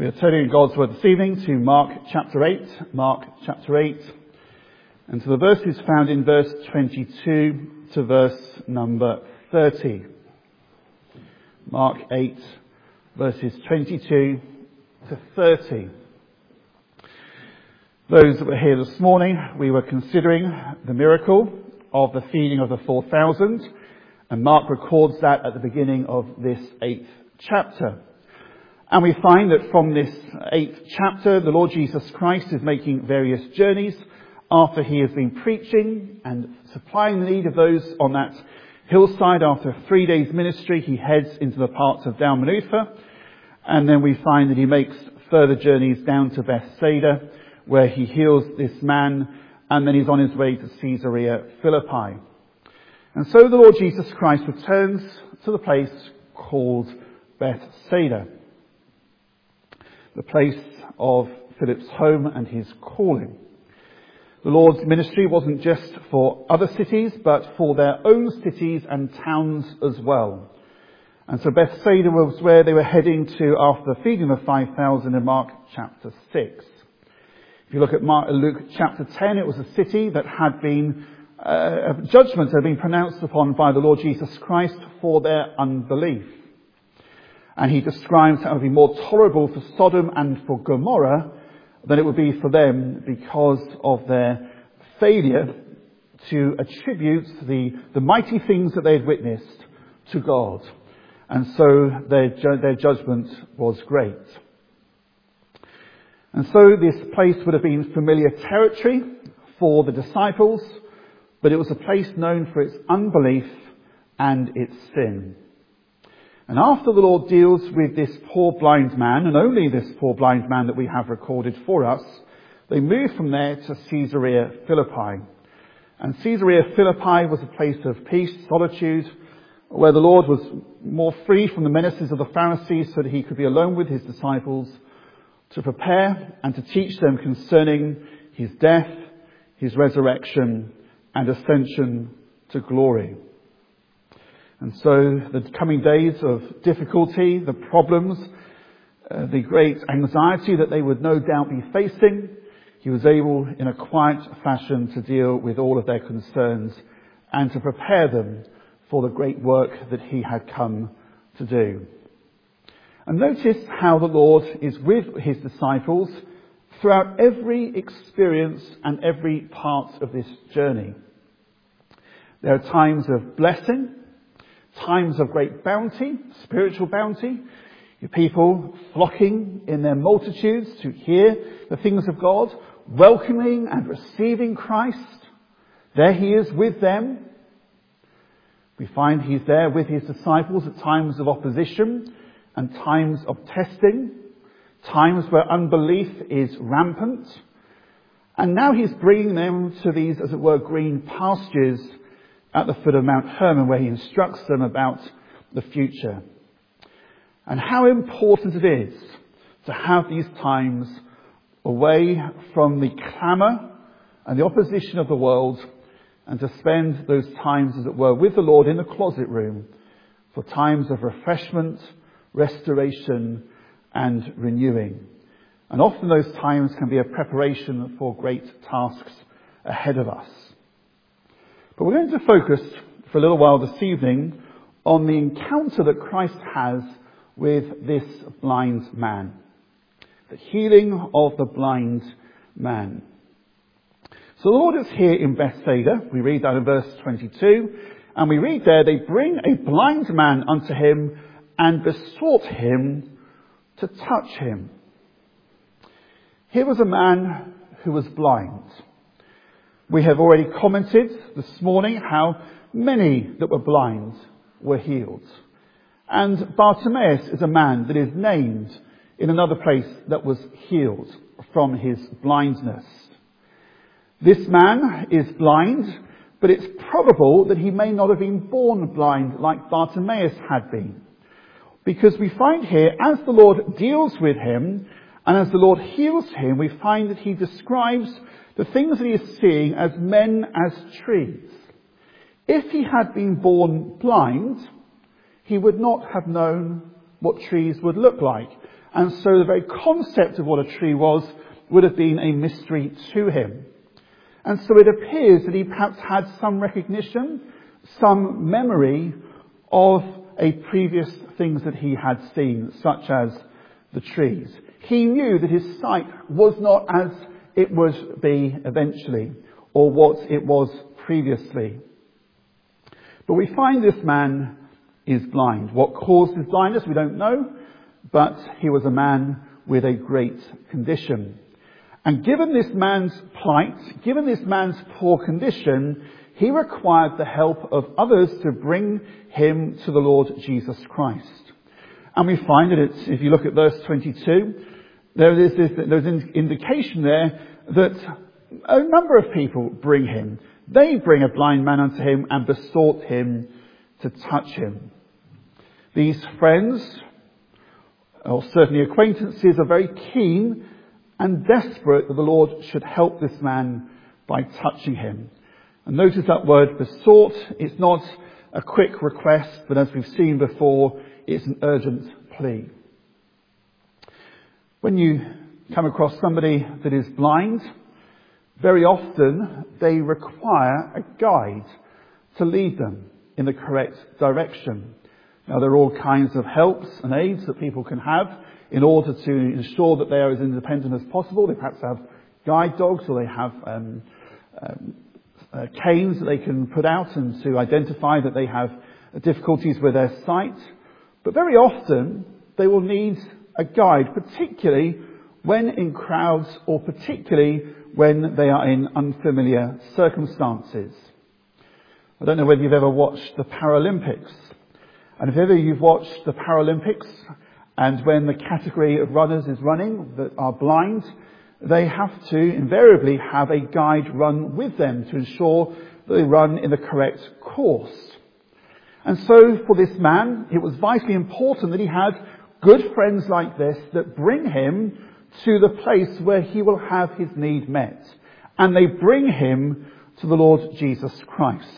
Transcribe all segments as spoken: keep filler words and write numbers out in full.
We are turning in God's Word this evening to Mark chapter eight, Mark chapter eight, and to the verses found in verse twenty-two to verse number thirty. Mark eight, verses twenty-two to thirty. Those that were here this morning, we were considering the miracle of the feeding of the four thousand, and Mark records that at the beginning of this eighth chapter. And we find that from this eighth chapter, the Lord Jesus Christ is making various journeys after he has been preaching and supplying the need of those on that hillside. After three days' ministry, he heads into the parts of Dalmanutha. And then we find that he makes further journeys down to Bethsaida, where he heals this man, and then he's on his way to Caesarea Philippi. And so the Lord Jesus Christ returns to the place called Bethsaida, the place of Philip's home and his calling. The Lord's ministry wasn't just for other cities, but for their own cities and towns as well. And so Bethsaida was where they were heading to after the feeding of five thousand in Mark chapter six. If you look at Mark, Luke chapter ten, it was a city that had been, uh, judgment had been pronounced upon by the Lord Jesus Christ for their unbelief. And he describes how it would be more tolerable for Sodom and for Gomorrah than it would be for them because of their failure to attribute the, the mighty things that they had witnessed to God. And so their, their judgment was great. And so this place would have been familiar territory for the disciples, but it was a place known for its unbelief and its sin. And after the Lord deals with this poor blind man, and only this poor blind man that we have recorded for us, they move from there to Caesarea Philippi. And Caesarea Philippi was a place of peace, solitude, where the Lord was more free from the menaces of the Pharisees so that he could be alone with his disciples to prepare and to teach them concerning his death, his resurrection, and ascension to glory. And so the coming days of difficulty, the problems, uh, the great anxiety that they would no doubt be facing, he was able in a quiet fashion to deal with all of their concerns and to prepare them for the great work that he had come to do. And notice how the Lord is with his disciples throughout every experience and every part of this journey. There are times of blessing, times of great bounty, spiritual bounty, your people flocking in their multitudes to hear the things of God, welcoming and receiving Christ. There he is with them. We find he's there with his disciples at times of opposition and times of testing, times where unbelief is rampant. And now he's bringing them to these, as it were, green pastures at the foot of Mount Hermon, where he instructs them about the future. And how important it is to have these times away from the clamour and the opposition of the world, and to spend those times, as it were, with the Lord in the closet room for times of refreshment, restoration and renewing. And often those times can be a preparation for great tasks ahead of us. But we're going to focus for a little while this evening on the encounter that Christ has with this blind man. The healing of the blind man. So the Lord is here in Bethsaida. We read that in verse twenty-two. And we read there, they bring a blind man unto him and besought him to touch him. Here was a man who was blind. We have already commented this morning how many that were blind were healed. And Bartimaeus is a man that is named in another place that was healed from his blindness. This man is blind, but it's probable that he may not have been born blind like Bartimaeus had been. Because we find here, as the Lord deals with him and as the Lord heals him, we find that he describes the things that he is seeing as men as trees. If he had been born blind, he would not have known what trees would look like. And so the very concept of what a tree was would have been a mystery to him. And so it appears that he perhaps had some recognition, some memory of a previous things that he had seen, such as the trees. He knew that his sight was not as it would be eventually, or what it was previously. But we find this man is blind. What caused his blindness, we don't know, but he was a man with a great condition. And given this man's plight, given this man's poor condition, he required the help of others to bring him to the Lord Jesus Christ. And we find that it's, if you look at verse twenty-two, there is this, there's an indication there that a number of people bring him. They bring a blind man unto him and besought him to touch him. These friends, or certainly acquaintances, are very keen and desperate that the Lord should help this man by touching him. And notice that word besought. It's not a quick request, but as we've seen before, it's an urgent plea. When you come across somebody that is blind, very often they require a guide to lead them in the correct direction. Now, there are all kinds of helps and aids that people can have in order to ensure that they are as independent as possible. They perhaps have guide dogs, or they have um, um, uh, canes that they can put out and to identify that they have difficulties with their sight. But very often they will need a guide, particularly when in crowds, or particularly when they are in unfamiliar circumstances. I don't know whether you've ever watched the Paralympics. And if ever you've watched the Paralympics, and when the category of runners is running that are blind, they have to invariably have a guide run with them to ensure that they run in the correct course. And so for this man, it was vitally important that he had good friends like this that bring him to the place where he will have his need met. And they bring him to the Lord Jesus Christ.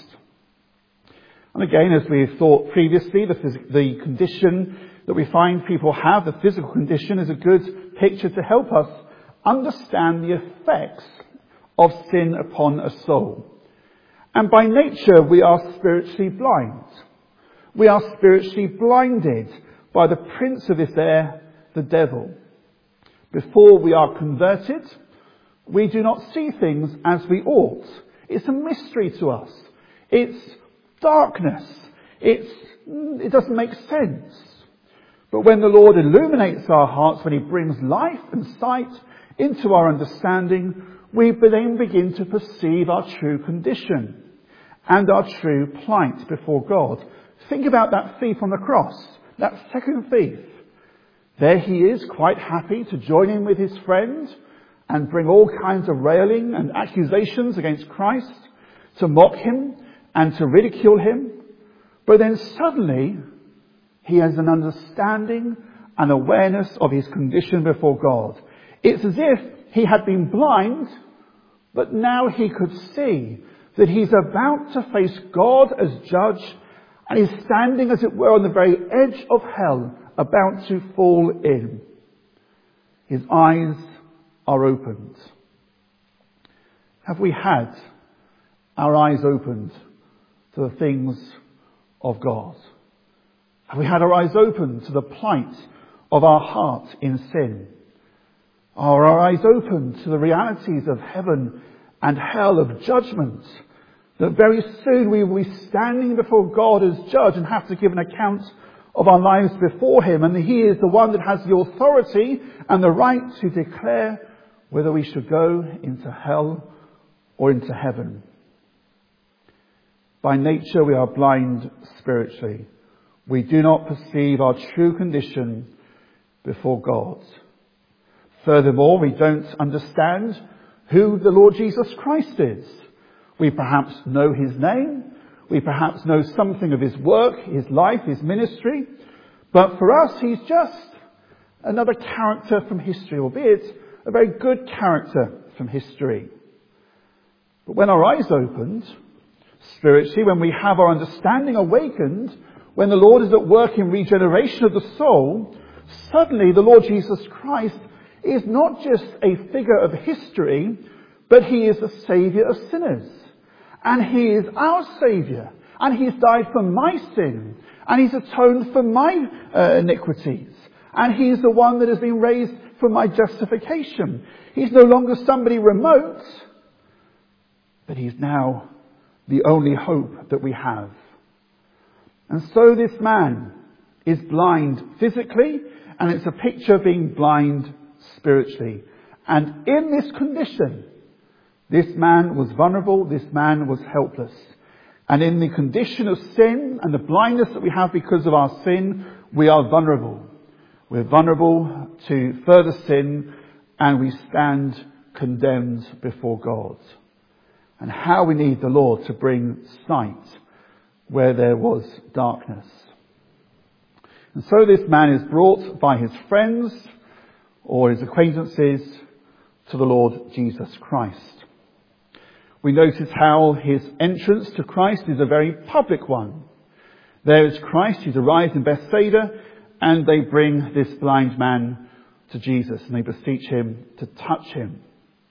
And again, as we thought previously, the, phys- the condition that we find people have, the physical condition, is a good picture to help us understand the effects of sin upon a soul. And by nature, we are spiritually blind. We are spiritually blinded by the prince of this air, the devil. Before we are converted, we do not see things as we ought. It's a mystery to us. It's darkness. It's, it doesn't make sense. But when the Lord illuminates our hearts, when he brings life and sight into our understanding, we then begin to perceive our true condition and our true plight before God. Think about that thief on the cross, that second thief. There he is, quite happy to join in with his friend and bring all kinds of railing and accusations against Christ, to mock him and to ridicule him. But then suddenly he has an understanding and awareness of his condition before God. It's as if he had been blind, but now he could see that he's about to face God as judge, and he's standing, as it were, on the very edge of hell, about to fall in. His eyes are opened. Have we had our eyes opened to the things of God? Have we had our eyes open to the plight of our heart in sin? Are our eyes open to the realities of heaven and hell, of judgment? That very soon we will be standing before God as judge and have to give an account of our lives before him. And he is the one that has the authority and the right to declare whether we should go into hell or into heaven. By nature we are blind spiritually. We do not perceive our true condition before God. Furthermore, we don't understand who the Lord Jesus Christ is. We perhaps know his name. We perhaps know something of his work, his life, his ministry. But for us, he's just another character from history, albeit a very good character from history. But when our eyes opened, spiritually, when we have our understanding awakened, when the Lord is at work in regeneration of the soul, Suddenly the Lord Jesus Christ is not just a figure of history, but he is the Saviour of sinners. And he is our Saviour. And he's died for my sin. And he's atoned for my uh, iniquities. And he's the one that has been raised for my justification. He's no longer somebody remote, but he's now the only hope that we have. And so this man is blind physically, and it's a picture of being blind spiritually. And in this condition, this man was vulnerable, this man was helpless. And in the condition of sin and the blindness that we have because of our sin, we are vulnerable. We're vulnerable to further sin, and we stand condemned before God. And how we need the Lord to bring sight where there was darkness. And so this man is brought by his friends or his acquaintances to the Lord Jesus Christ. We notice how his entrance to Christ is a very public one. There is Christ, he's arrived in Bethsaida, and they bring this blind man to Jesus, and they beseech him to touch him.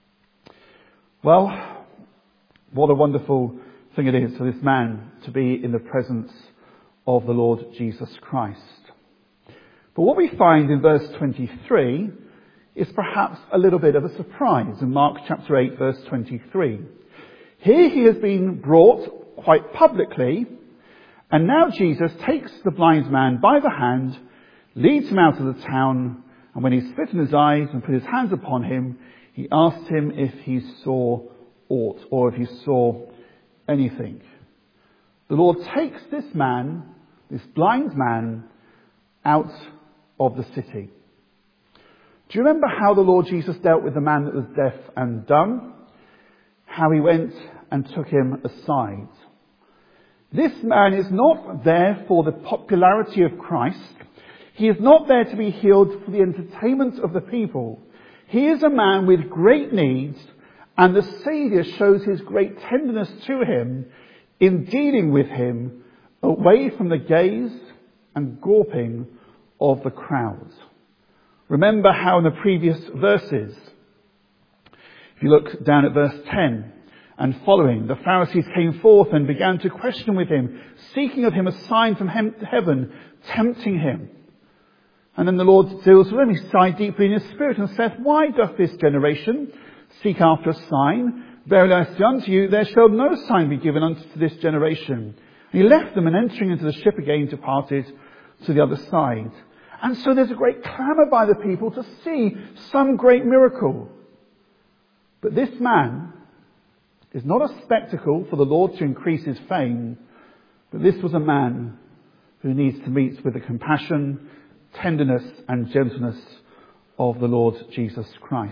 Well, what a wonderful thing it is for this man to be in the presence of the Lord Jesus Christ. But what we find in verse twenty-three is perhaps a little bit of a surprise in Mark chapter eight, verse twenty-three. Here he has been brought quite publicly, and now Jesus takes the blind man by the hand, leads him out of the town, and when he spit in his eyes and put his hands upon him, he asked him if he saw aught, or if he saw anything. The Lord takes this man, this blind man, out of the city. Do you remember how the Lord Jesus dealt with the man that was deaf and dumb? How he went and took him aside. This man is not there for the popularity of Christ. He is not there to be healed for the entertainment of the people. He is a man with great needs, and the Saviour shows his great tenderness to him in dealing with him away from the gaze and gawping of the crowd. Remember how in the previous verses, if you look down at verse ten and following, the Pharisees came forth and began to question with him, seeking of him a sign from heaven, tempting him. And then the Lord deals with him. He sighed deeply in his spirit and saith, Why doth this generation seek after a sign? Verily I say unto you, there shall no sign be given unto this generation. And he left them, and entering into the ship again departed to the other side. And so there's a great clamour by the people to see some great miracle. But this man is not a spectacle for the Lord to increase his fame, but this was a man who needs to meet with the compassion, tenderness and gentleness of the Lord Jesus Christ.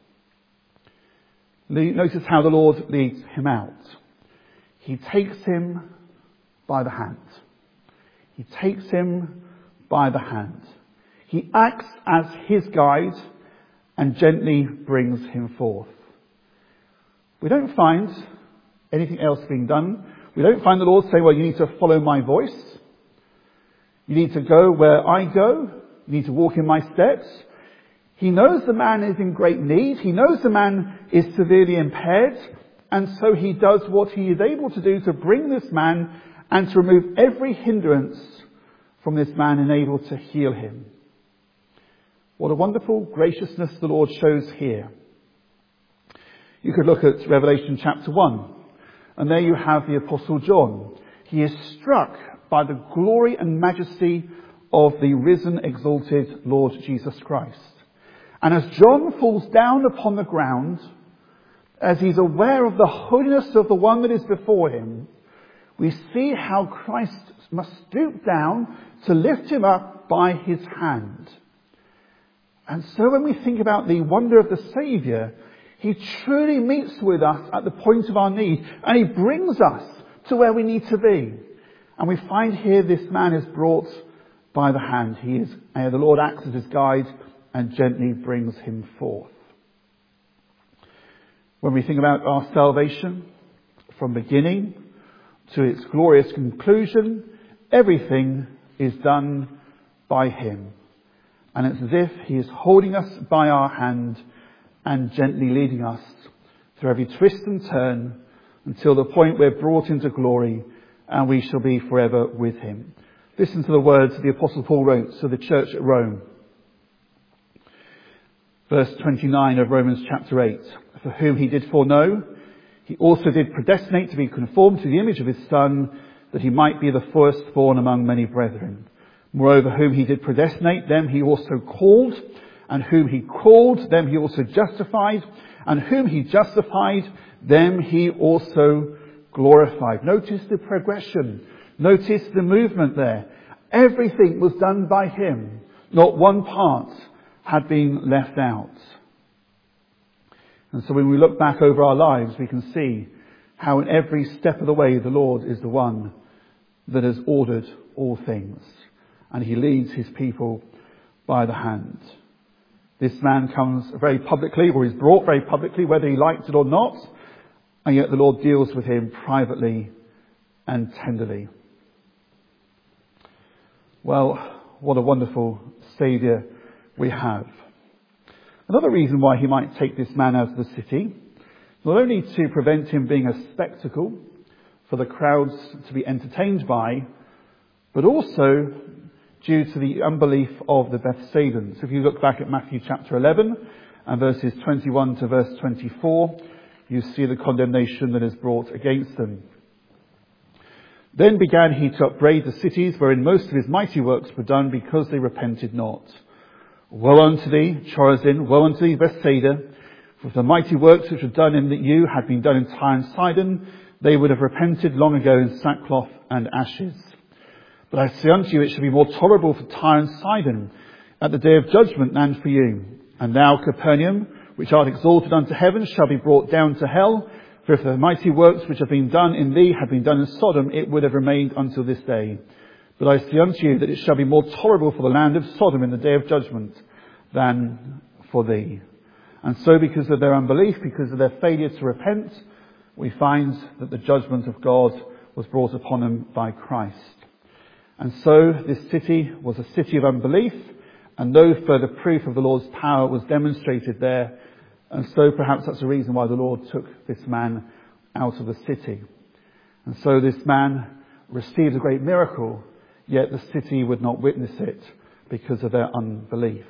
Notice how the Lord leads him out. He takes him by the hand. He takes him by the hand. He acts as his guide and gently brings him forth. We don't find anything else being done. We don't find the Lord say, well, you need to follow my voice. You need to go where I go. You need to walk in my steps. He knows the man is in great need. He knows the man is severely impaired. And so he does what he is able to do to bring this man and to remove every hindrance from this man and able to heal him. What a wonderful graciousness the Lord shows here. You could look at Revelation chapter one, and there you have the Apostle John. He is struck by the glory and majesty of the risen, exalted Lord Jesus Christ. And as John falls down upon the ground, as he's aware of the holiness of the one that is before him, we see how Christ must stoop down to lift him up by his hand. And so when we think about the wonder of the Saviour, he truly meets with us at the point of our need, and he brings us to where we need to be. And we find here this man is brought by the hand. He is, uh, the Lord acts as his guide and gently brings him forth. When we think about our salvation, from beginning to its glorious conclusion, everything is done by him. And it's as if he is holding us by our hand and gently leading us through every twist and turn until the point we're brought into glory and we shall be forever with him. Listen to the words the Apostle Paul wrote to the church at Rome. Verse twenty-nine of Romans chapter eight. For whom he did foreknow, he also did predestinate to be conformed to the image of his Son, that he might be the firstborn among many brethren. Moreover, whom he did predestinate, them he also called, and whom he called, them he also justified, and whom he justified, them he also glorified. Notice the progression. Notice the movement there. Everything was done by him. Not one part had been left out. And so when we look back over our lives, we can see how in every step of the way the Lord is the one that has ordered all things. And he leads his people by the hand. This man comes very publicly, or is brought very publicly, whether he liked it or not. And yet the Lord deals with him privately and tenderly. Well, what a wonderful Saviour we have. Another reason why he might take this man out of the city, not only to prevent him being a spectacle for the crowds to be entertained by, but also due to the unbelief of the Bethsaidans. If you look back at Matthew chapter eleven and verses twenty-one to verse twenty-four, you see the condemnation that is brought against them. Then began he to upbraid the cities wherein most of his mighty works were done, because they repented not. Woe unto thee, Chorazin! Woe unto thee, Bethsaida! For if the mighty works which were done in you had been done in Tyre and Sidon, they would have repented long ago in sackcloth and ashes. But I say unto you, it shall be more tolerable for Tyre and Sidon at the day of judgment than for you. And thou, Capernaum, which art exalted unto heaven, shall be brought down to hell. For if the mighty works which have been done in thee had been done in Sodom, it would have remained until this day. But I say unto you that it shall be more tolerable for the land of Sodom in the day of judgment than for thee. And so because of their unbelief, because of their failure to repent, we find that the judgment of God was brought upon them by Christ. And so this city was a city of unbelief, and no further proof of the Lord's power was demonstrated there. And so perhaps that's the reason why the Lord took this man out of the city. And so this man received a great miracle, yet the city would not witness it because of their unbelief.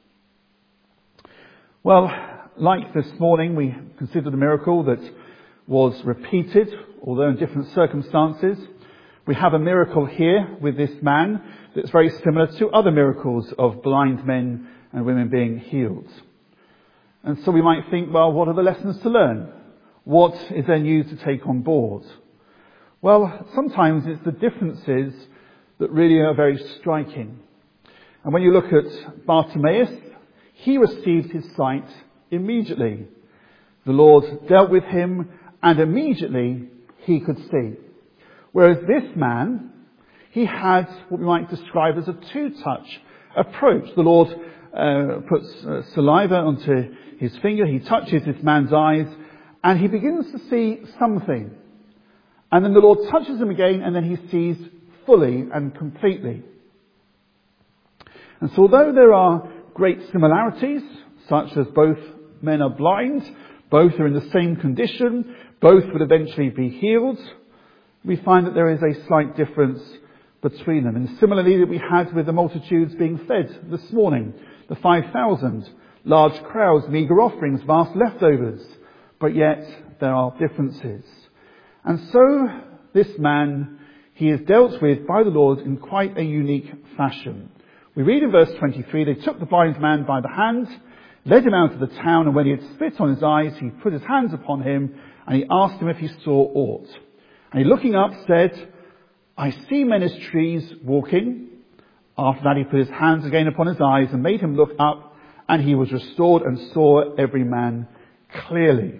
Well, like this morning, we considered a miracle that was repeated, although in different circumstances. We have a miracle here with this man that's very similar to other miracles of blind men and women being healed. And so we might think, well, what are the lessons to learn? What is there new to take on board? Well, sometimes it's the differences that really are very striking. And when you look at Bartimaeus, he received his sight immediately. The Lord dealt with him, and immediately he could see. Whereas this man, he had what we might describe as a two-touch approach. The Lord uh, puts uh, saliva onto his finger, he touches this man's eyes, and he begins to see something. And then the Lord touches him again, and then he sees fully and completely. And so although there are great similarities, such as both men are blind, both are in the same condition, both will eventually be healed, we find that there is a slight difference between them. And similarly that we had with the multitudes being fed this morning, the five thousand, large crowds, meagre offerings, vast leftovers, but yet there are differences. And so this man, he is dealt with by the Lord in quite a unique fashion. We read in verse twenty-three, they took the blind man by the hand, led him out of the town, and when he had spit on his eyes, he put his hands upon him, and he asked him if he saw aught. And he, looking up, said, I see men as trees walking. After that he put his hands again upon his eyes and made him look up, and he was restored and saw every man clearly.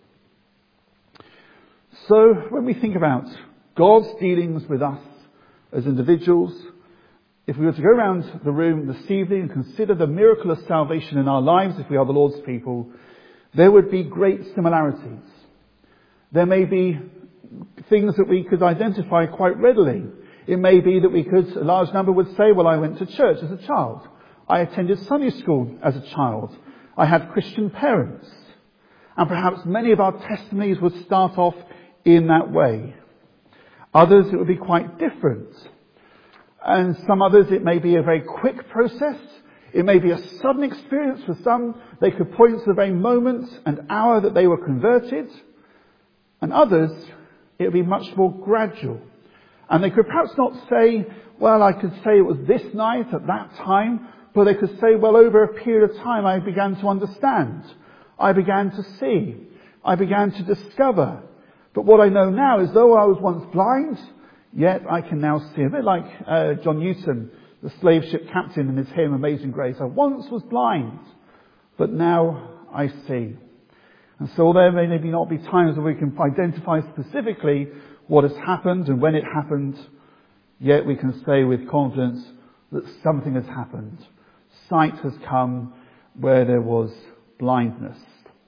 So when we think about God's dealings with us as individuals, if we were to go around the room this evening and consider the miracle of salvation in our lives, if we are the Lord's people, there would be great similarities. There may be things that we could identify quite readily. It may be that we could, a large number would say, well, I went to church as a child. I attended Sunday school as a child. I had Christian parents. And perhaps many of our testimonies would start off in that way. Others, it would be quite different. And some others, it may be a very quick process. It may be a sudden experience. For some, they could point to the very moment and hour that they were converted. And others, it would be much more gradual. And they could perhaps not say, well, I could say it was this night at that time, but they could say, well, over a period of time, I began to understand. I began to see. I began to discover. But what I know now is though I was once blind, yet I can now see. A bit like uh, John Newton, the slave ship captain in his hymn, Amazing Grace. I once was blind, but now I see. And so there may maybe not be times where we can identify specifically what has happened and when it happened, yet we can say with confidence that something has happened. Sight has come where there was blindness.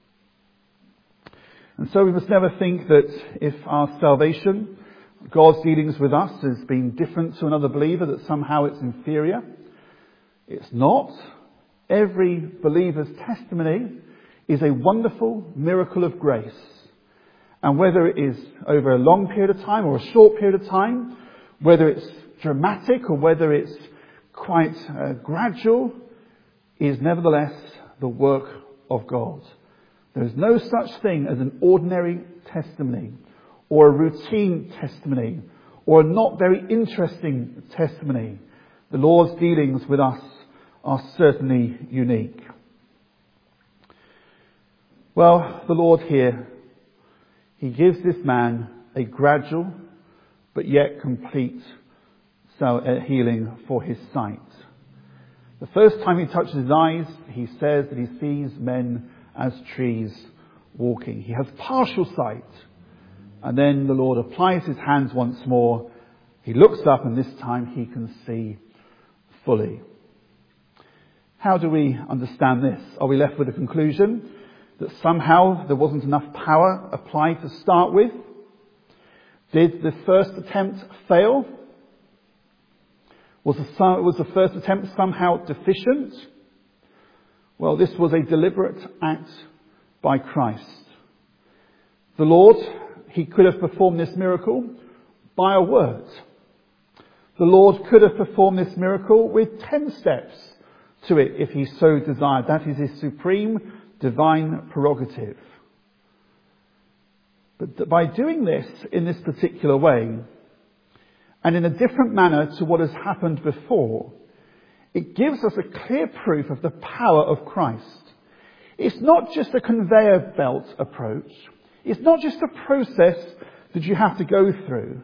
And so we must never think that if our salvation, God's dealings with us, has been different to another believer, that somehow it's inferior. It's not. Every believer's testimony is a wonderful miracle of grace. And whether it is over a long period of time or a short period of time, whether it's dramatic or whether it's quite uh, gradual, is nevertheless the work of God. There is no such thing as an ordinary testimony or a routine testimony or a not very interesting testimony. The Lord's dealings with us are certainly unique. Well, the Lord here, he gives this man a gradual but yet complete healing for his sight. The first time he touches his eyes, he says that he sees men as trees walking. He has partial sight. And then the Lord applies his hands once more. He looks up and this time he can see fully. How do we understand this? Are we left with the conclusion that somehow there wasn't enough power applied to start with? Did the first attempt fail? Was the, was the first attempt somehow deficient? Well, this was a deliberate act by Christ. The Lord, he could have performed this miracle by a word. The Lord could have performed this miracle with ten steps to it if he so desired. That is his supreme divine prerogative. But by doing this in this particular way, and in a different manner to what has happened before, it gives us a clear proof of the power of Christ. It's not just a conveyor belt approach. It's not just a process that you have to go through.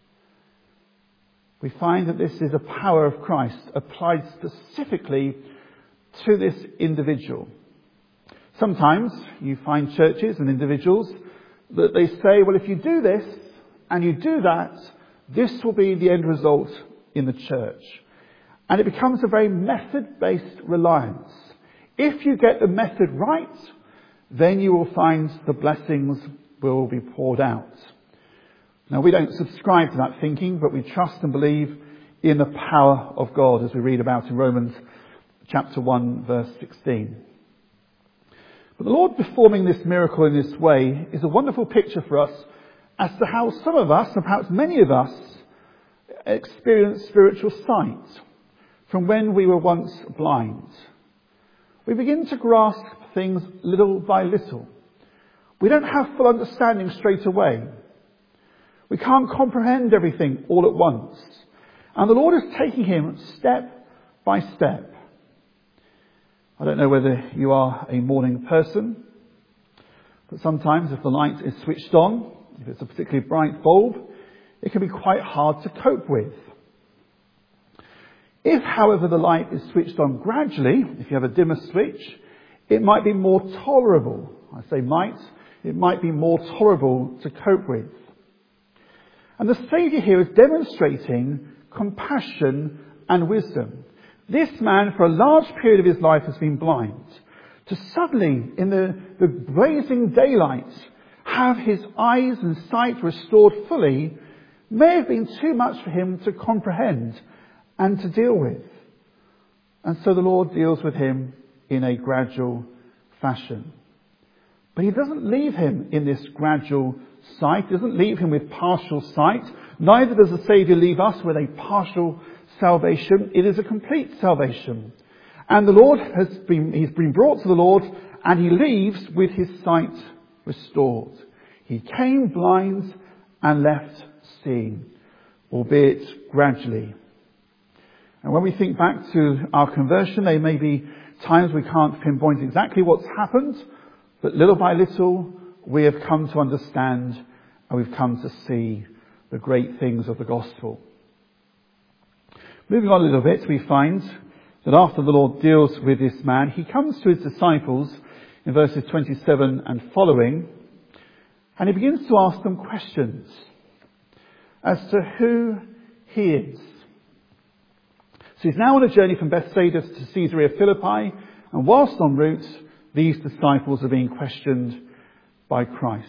We find that this is a power of Christ applied specifically to this individual. Sometimes you find churches and individuals that they say, well, if you do this and you do that, this will be the end result in the church. And it becomes a very method-based reliance. If you get the method right, then you will find the blessings will be poured out. Now, we don't subscribe to that thinking, but we trust and believe in the power of God, as we read about in Romans chapter one, verse sixteen. But the Lord performing this miracle in this way is a wonderful picture for us as to how some of us, and perhaps many of us, experience spiritual sight from when we were once blind. We begin to grasp things little by little. We don't have full understanding straight away. We can't comprehend everything all at once. And the Lord is taking him step by step. I don't know whether you are a morning person, but sometimes if the light is switched on, if it's a particularly bright bulb, it can be quite hard to cope with. If, however, the light is switched on gradually, if you have a dimmer switch, it might be more tolerable. I say might, it might be more tolerable to cope with. And the Saviour here is demonstrating compassion and wisdom. This man, for a large period of his life, has been blind. To suddenly, in the, the blazing daylight, have his eyes and sight restored fully may have been too much for him to comprehend and to deal with. And so the Lord deals with him in a gradual fashion. But he doesn't leave him in this gradual sight. He doesn't leave him with partial sight. Neither does the Saviour leave us with a partial salvation. It is a complete salvation. And the Lord has been, he's been brought to the Lord, and he leaves with his sight restored. He came blind and left seeing, albeit gradually. And when we think back to our conversion, there may be times we can't pinpoint exactly what's happened, but little by little we have come to understand and we've come to see the great things of the gospel. Moving on a little bit, we find that after the Lord deals with this man, he comes to his disciples in verses twenty-seven and following, and he begins to ask them questions as to who he is. So he's now on a journey from Bethsaida to Caesarea Philippi, and whilst en route, these disciples are being questioned by Christ.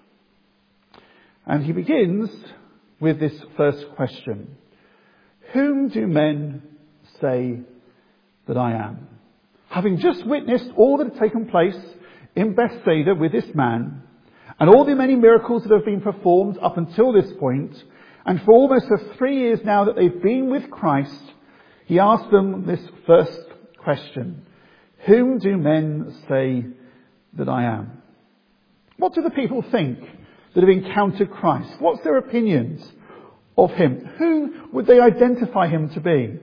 And he begins with this first question: whom do men say that I am? Having just witnessed all that had taken place in Bethsaida with this man, and all the many miracles that have been performed up until this point, and for almost for three years now that they've been with Christ, he asks them this first question: whom do men say that I am? What do the people think that have encountered Christ? What's their opinions of him? Who would they identify him to be?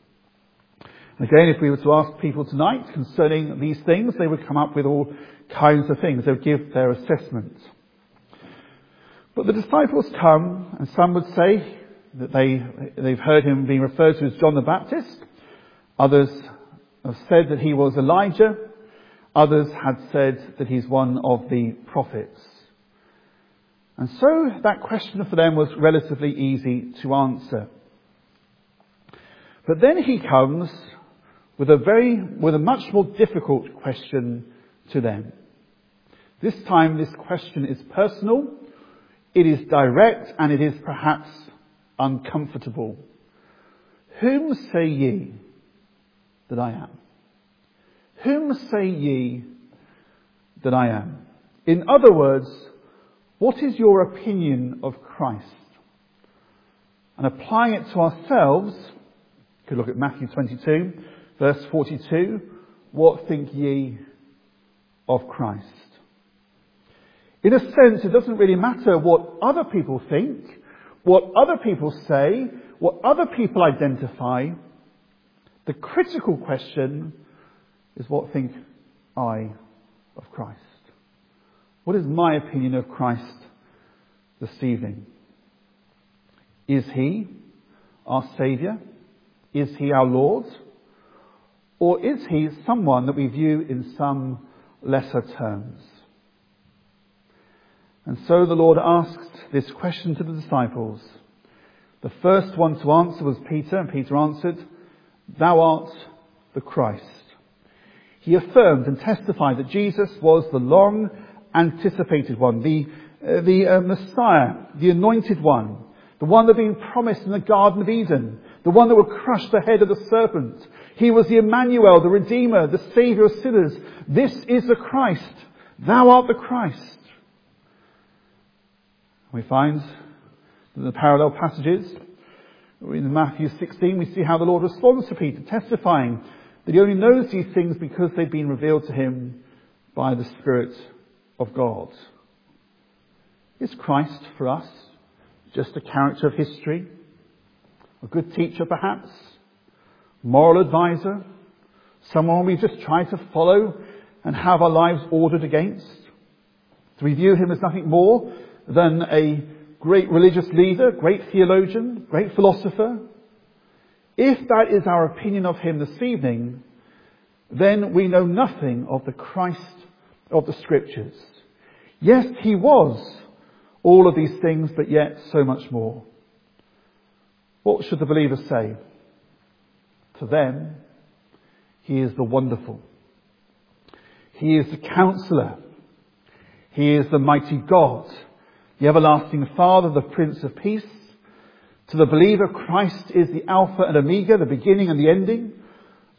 Again, if we were to ask people tonight concerning these things, they would come up with all kinds of things. They would give their assessments. But the disciples come, and some would say that they, they've heard him being referred to as John the Baptist. Others have said that he was Elijah. Others had said that he's one of the prophets. And so that question for them was relatively easy to answer. But then he comes with a very, with a much more difficult question to them. This time this question is personal, it is direct, and it is perhaps uncomfortable. Whom say ye that I am? Whom say ye that I am? In other words, what is your opinion of Christ? And applying it to ourselves, you could look at Matthew twenty-two, verse forty-two. What think ye of Christ? In a sense, it doesn't really matter what other people think, what other people say, what other people identify. The critical question is, what think I of Christ? What is my opinion of Christ this evening? Is he our Saviour? Is he our Lord? Or is he someone that we view in some lesser terms? And so the Lord asked this question to the disciples. The first one to answer was Peter, and Peter answered, "Thou art the Christ." He affirmed and testified that Jesus was the long anticipated one, the, uh, the uh, Messiah, the anointed one, the one that had been promised in the Garden of Eden, the one that would crush the head of the serpent. He was the Emmanuel, the Redeemer, the Saviour of sinners. This is the Christ. Thou art the Christ. We find in the parallel passages, in Matthew sixteen, we see how the Lord responds to Peter, testifying that he only knows these things because they've been revealed to him by the Spirit of God. Is Christ for us just a character of history? A good teacher perhaps? Moral advisor? Someone we just try to follow and have our lives ordered against? Do we view him as nothing more than a great religious leader, great theologian, great philosopher? If that is our opinion of him this evening, then we know nothing of the Christ of the Scriptures. Yes, he was all of these things, but yet so much more. What should the believers say? To them, he is the wonderful. He is the Counselor. He is the mighty God, the everlasting Father, the Prince of Peace. To the believer, Christ is the Alpha and Omega, the beginning and the ending.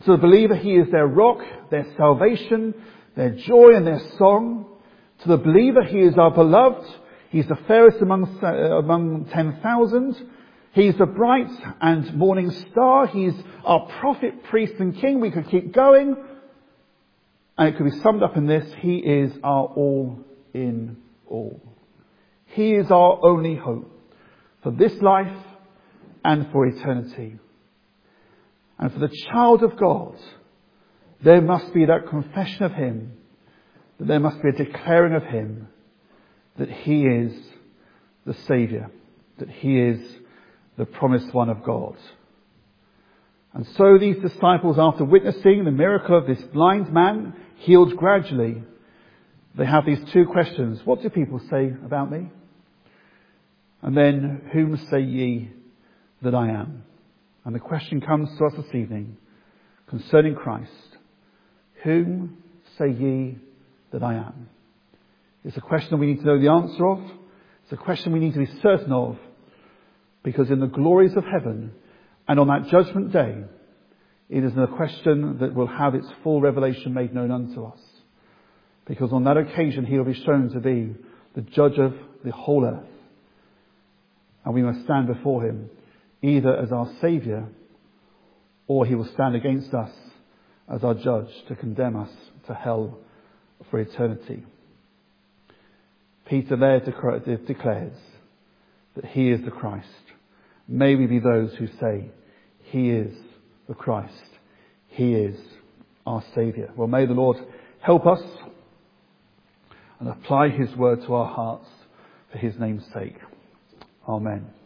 To the believer, he is their rock, their salvation, their joy and their song. To the believer, he is our beloved. He's the fairest among, uh, among ten thousand. He's the bright and morning star. He's our prophet, priest and king. We could keep going. And it could be summed up in this: he is our all in all. He is our only hope for this life and for eternity. And for the child of God, there must be that confession of him, that there must be a declaring of him, that he is the Saviour, that he is the promised one of God. And so these disciples, after witnessing the miracle of this blind man healed gradually, they have these two questions. What do people say about me? And then, whom say ye that I am? And the question comes to us this evening concerning Christ. Whom say ye that I am? It's a question we need to know the answer of. It's a question we need to be certain of, because in the glories of heaven and on that judgment day, it is a question that will have its full revelation made known unto us. Because on that occasion he will be shown to be the judge of the whole earth. And we must stand before him either as our Saviour, or he will stand against us as our judge to condemn us to hell for eternity. Peter there declares that he is the Christ. May we be those who say, he is the Christ. He is our Saviour. Well, may the Lord help us and apply his word to our hearts for his name's sake. Amen.